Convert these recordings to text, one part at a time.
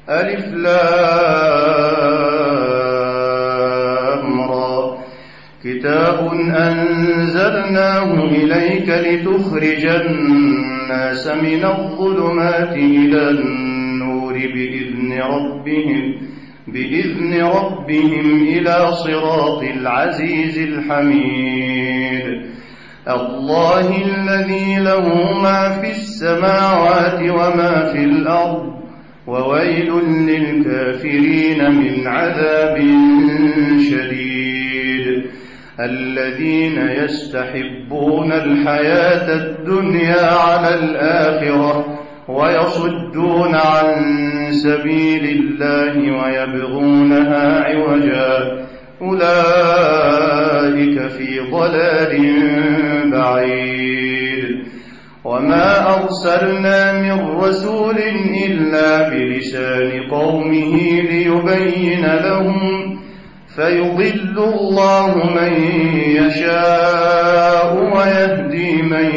ألف لام را كتاب أنزلناه إليك لتخرج الناس من الظلمات إلى النور بإذن ربهم إلى صراط العزيز الحميد الله الذي له ما في السماوات وما في الأرض وويل للكافرين من عذاب شديد الذين يستحبون الحياة الدنيا على الآخرة ويصدون عن سبيل الله ويبغونها عوجا أولئك في ضلال بعيد وما أرسلنا من رسول إلا بلسان قومه ليبين لهم فيضل الله من يشاء ويهدي من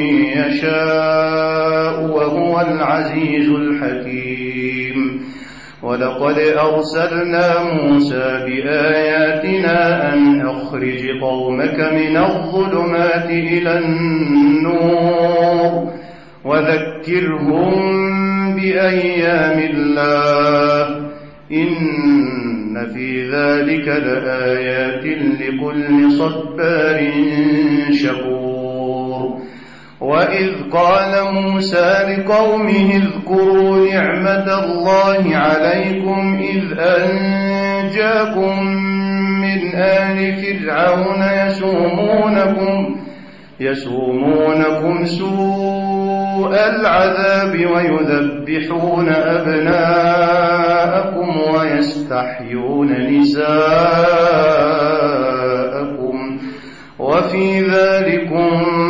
يشاء وهو العزيز الحكيم ولقد أرسلنا موسى بآياتنا أن أخرج قومك من الظلمات إلى النور وذكرهم بأيام الله إن في ذلك لآيات لكل صبار شكور وإذ قال موسى لقومه اذكروا نعمة الله عليكم إذ أنجاكم من آل فرعون يسومونكم سوء العذاب ويذبحون أبناءكم ويستحيون نساءكم وفي ذلكم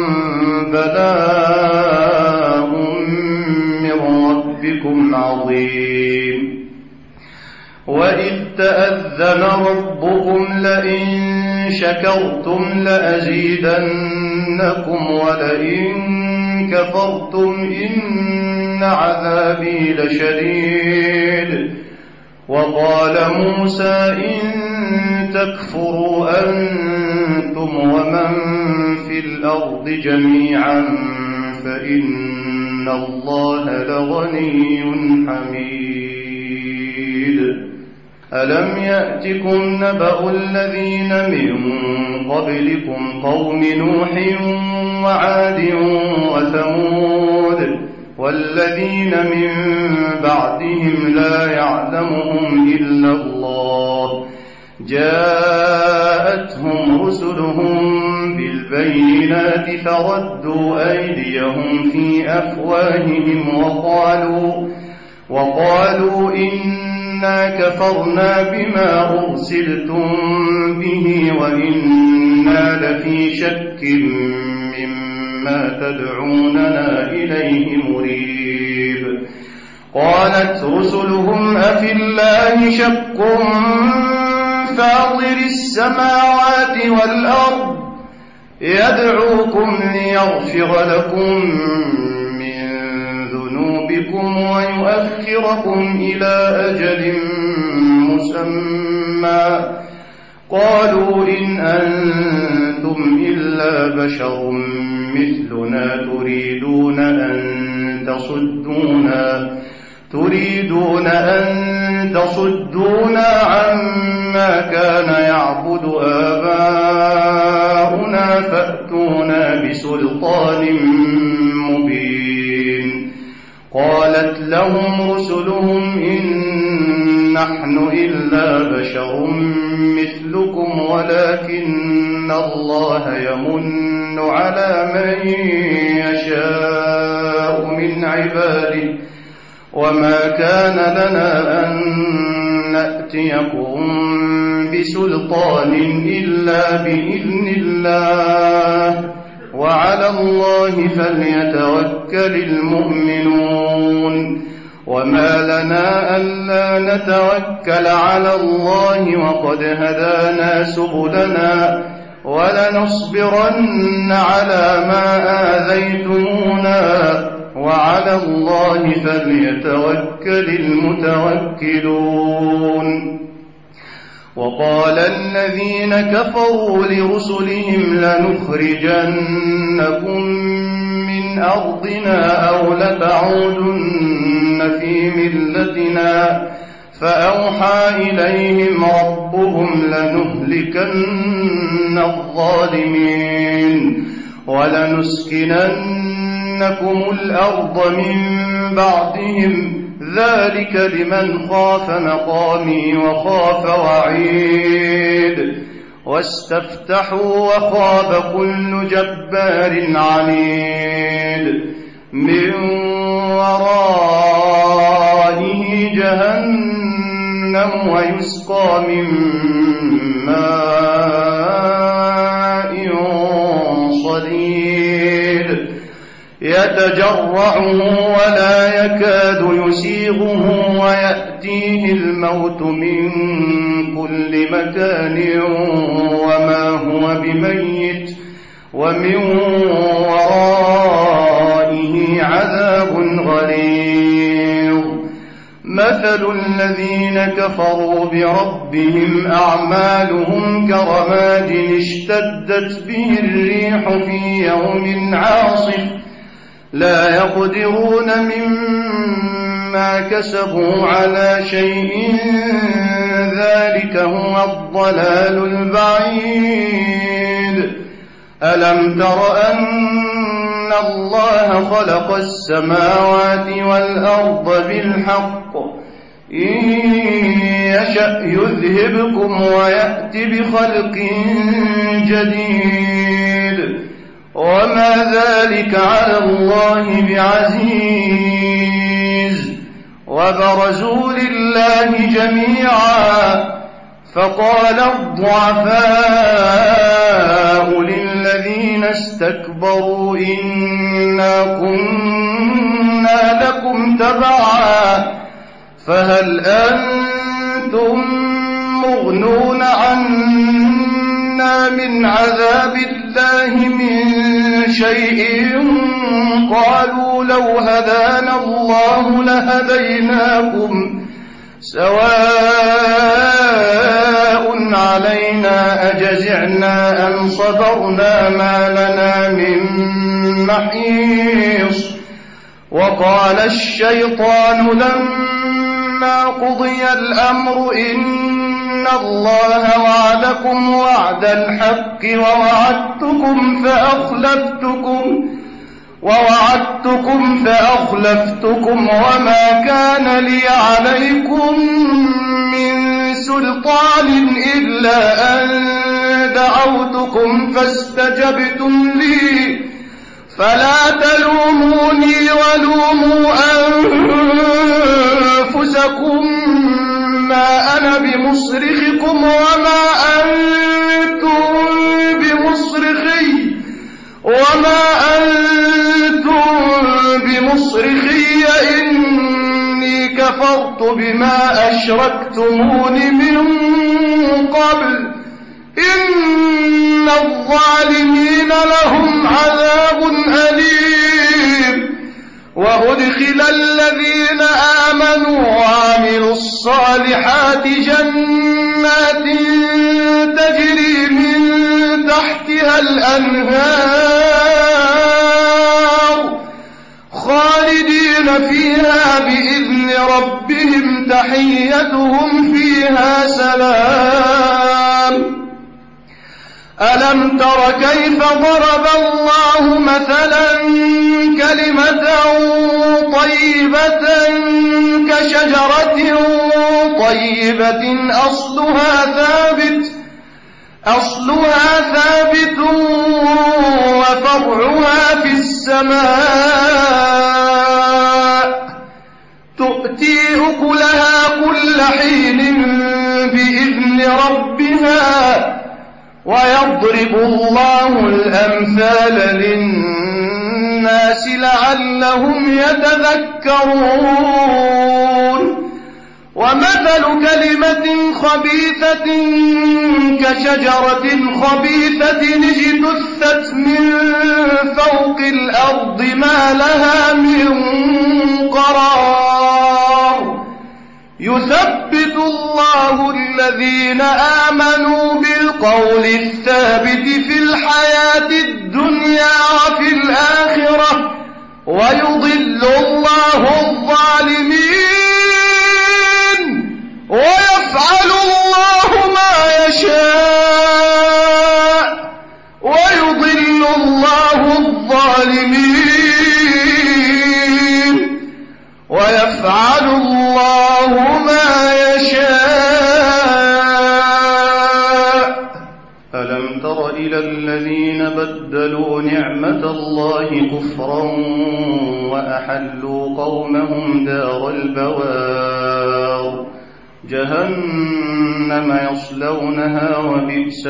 بلاء من ربكم عظيم وإذ تأذن ربكم لئن شكرتم لأزيدنكم ولئن كفرتم إن عذابي لشديد وقال موسى إن تكفروا أنتم ومن في الأرض جميعا فإن الله لغني حميد ألم يأتكم نبأ الذين من قبلكم قوم نوح وعاد وثمود والذين من بعدهم لا يعلمهم إلا الله جاءتهم رسلهم بالبينات فردوا أيديهم في أفواههم وقالوا إنا كفرنا بما أرسلتم به وإنا لفي شك مما تدعوننا إليه مريب قالت رسلهم أفي الله شك فاطر السماوات والأرض يدعوكم ليغفر لكم من ذنوبكم ويؤخركم إلى أجل مسمى قالوا إن أنتم إلا بشر مثلنا تريدون أن تصدونا عما كان يعبد آباؤنا فأتونا بسلطان مبين قالت لهم رسلهم إن نحن إلا بشر مثلكم ولكن الله يمن على من يشاء من عباده وما كان لنا أن نأتيكم بسلطان إلا بإذن الله وعلى الله فليتوكل المؤمنون وما لنا ألا نتوكل على الله وقد هدانا سبلنا ولنصبرن على ما آذيتمونا وعلى الله فليتوكل المتوكلون. وقال الذين كفروا لرسلهم لنخرجنكم من أرضنا أو لتعودن في ملتنا فأوحى إليهم ربهم لنهلكن الظالمين ولنسكننكم الأرض من بعدهم ذلك لمن خاف مقامي وخاف وعيد واستفتحوا وخاب كل جبار عنيد من ورائه جهنم ويسقى من ماء صديد يتجرعه ولا يكاد يسيغه ويأتيه الموت من كل مكان وما هو بميت ومن ورائه عذاب غليظ. مثل الذين كفروا بربهم أعمالهم كرماد اشتدت به الريح في يوم عاصف لا يقدرون مما كسبوا على شيء ذلك هو الضلال البعيد. ألم تر أن الله خلق السماوات والأرض بالحق إن يشأ يذهبكم ويأت بخلق جديد وما ذلك على الله بعزيز. وبرزوا لله جميعا فقال الضعفاء للذين استكبروا إنا كنا لكم تبعا فهل أنتم مغنون عنا من عذاب الله من شيء قالوا لو هدانا الله لهديناكم سواء علينا أجزعنا أم صبرنا ما لنا من محيص. وقال الشيطان لما قضي الأمر إن الله وعدكم وعد الحق ووعدتكم فأخلفتكم وما كان لي عليكم من سلطان إلا أن دعوتكم فاستجبتم لي فلا تلوموني ولوموا أنفسكم ما أنا بمصرخكم وما أنتم بمصرخي إني كفرت بما أشركتمون من قبل إن الظالمين لهم عذاب أليم. وأدخل الذين آمنوا وعملوا الصالحات جنات تجري من تحتها الأنهار خالدين فيها بإذن ربهم تحيتهم فيها سلام. ألم تر كيف ضرب الله مثلا كلمة طيبة كشجرة طيبة أصلها ثابت وفرعها في السماء تؤتي أكلها كل حين بإذن ربها ويضرب الله الأمثال للناس لعلهم يتذكرون. ومثل مثل كلمة خبيثة كشجرة خبيثة اجتثت من فوق الأرض ما لها من قرار يثبت الله الذين آمنوا بالقول الثابت في الحياة الدنيا وفي الآخرة ويضل الله الظالمين ويفعل الله ما يشاء ويضل الله الظالمين ويفعل الله ما يشاء. ألم تر إلى الذين بدلوا نعمة الله كفرا وأحلوا قومهم دار البوار جهنم يصلونها وبئس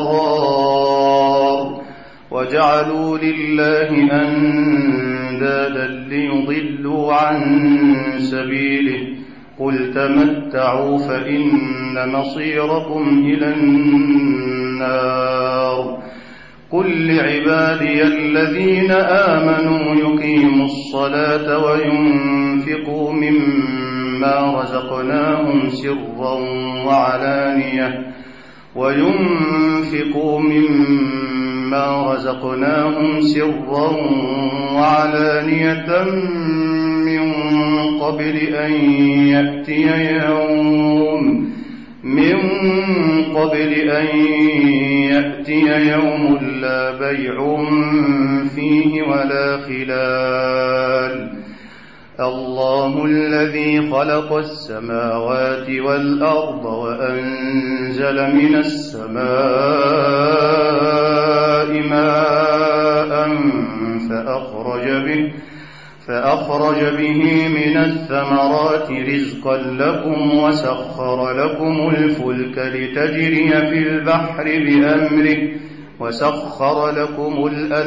القرار وجعلوا لله أندادا ليضلوا عن سبيله قل تمتعوا فإن مصيركم إلى النار قل لعبادي الذين آمنوا يقيموا الصلاة وينفقوا مما رزقناهم سرا وعلانية من قبل أن يأتي يوم لا بيع فيه ولا خلال الله الذي خلق السماوات والأرض وأنزل من السماء ماء فأخرج به من الثمرات رزقا لكم وسخر لكم الفلك لتجري في البحر بأمره وسخر لكم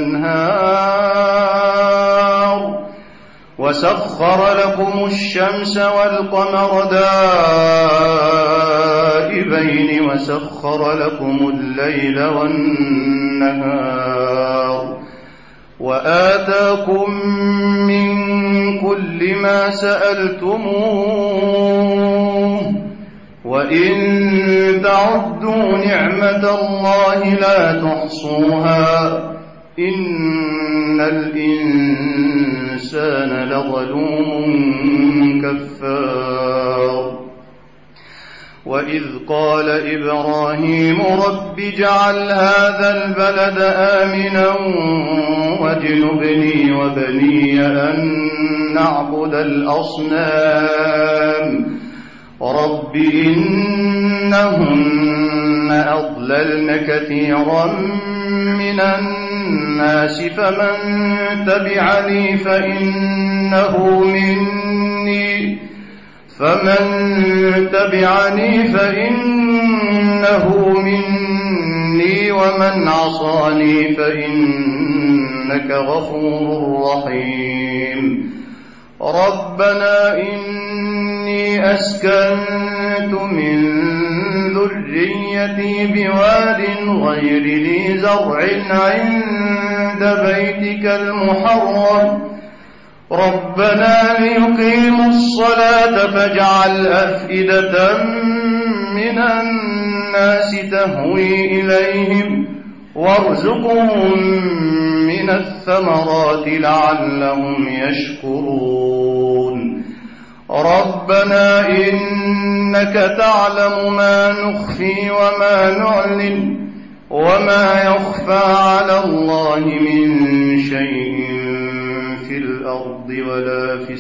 الأنهار وسخر لكم الشمس والقمر دائبين وسخر لكم الليل والنهار وآتاكم من كل ما سألتموه وإن تعدوا نعمة الله لا تحصوها إن الإنسان لظلوم كفار وإذ قال إبراهيم رب اجعل هذا البلد آمنا واجنبني وبني أن نعبد الأصنام رب إنهن أضللن كثيرا من الناس فمن تبعني فإنه مني ومن عصاني فإنك غفور رحيم ربنا إني أسكنت من ذريتي بواد غير ذي زرع عند بيتك المحرم ربنا ليقيموا الصلاة فاجعل أفئدة من الناس تهوي إليهم وارزقهم من الثمرات لعلهم يشكرون ربنا إنك تعلم ما نخفي وما نعلن وما يخفى على الله من شيء في الأرض ولا في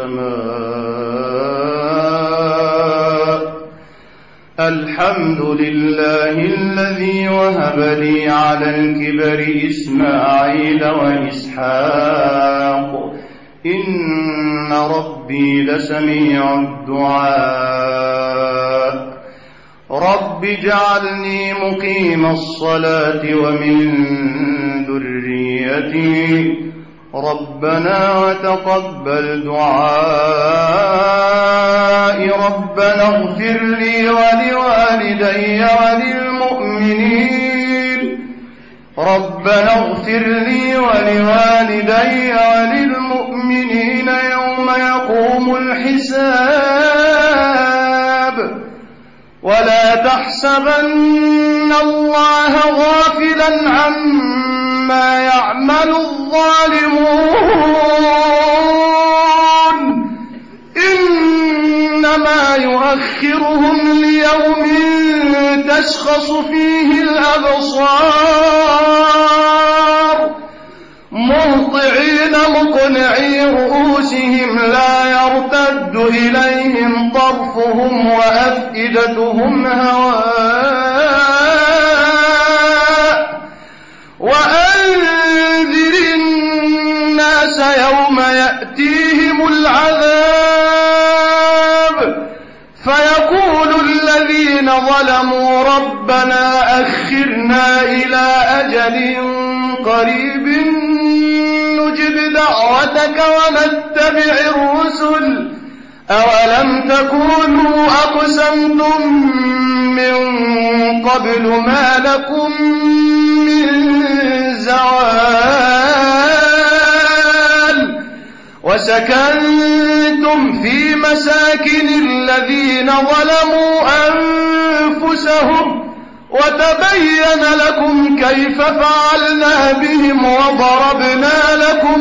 السماء الحمد لله الذي وهب لي على الكبر إسماعيل وإسحاق إن ربي لسميع الدعاء رب اجعلني مقيم الصلاة ومن ذريتي ربنا وتقبل دعائي ربنا اغفر لي ولوالدي وللمؤمنين ربنا اغفر لي ولوالدي وللمؤمنين يوم يقوم الحساب ولا تحسبن الله غافلا عما يعمل الظالمون إنما يؤخرهم ليوم تشخص فيه الأبصار مهطعين مقنعي رؤوسهم لا يرتد إليهم طرفهم وأفئدتهم هواء وأنذر الناس يوم يأتيهم العذاب فيقول الذين ظلموا ربنا أخرنا إلى أجل قريب نجب دعوتك ونتبع الرسل أولم تكونوا أقسمتم من قبل ما لكم من زوال وسكنتم في مساكن الذين ظلموا أنفسهم وتبين لكم كيف فعلنا بهم وضربنا لكم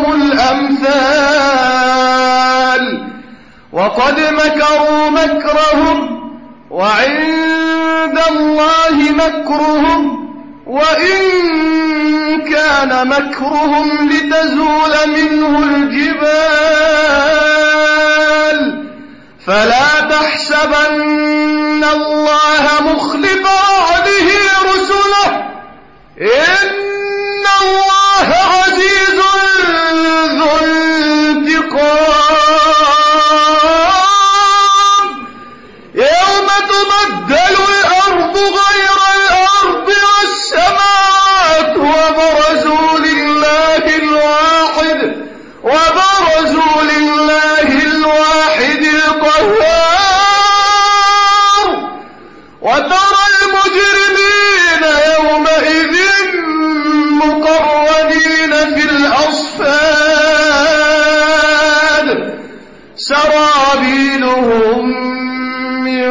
الأمثال وقد مكروا مكرهم وعند الله مكرهم وإن كان مكرهم لتزول منه الجبال فلا تحسبن الله مخلف وعده رسله إن الله عزيز ذو انتقام يوم تبدل الأرض غير الأرض والسماوات وبرزوا لله الواحد القهار وترى المجرمين يومئذ مقرنين في الأصفاد سرابيلهم من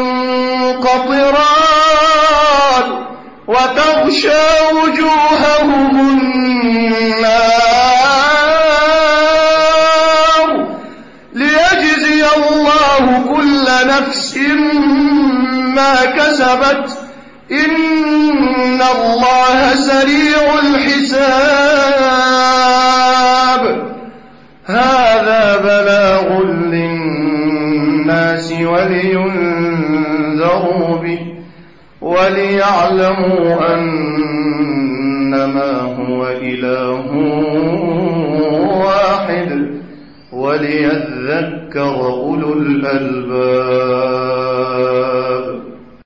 قطران وتغشى وجوههم النار ليجزي الله كل نفس ما كسبت إن الله سريع الحساب هذا بلاغ للناس ولينذروا به وليعلموا أنما هو إله واحد وليذكر أولو الألباب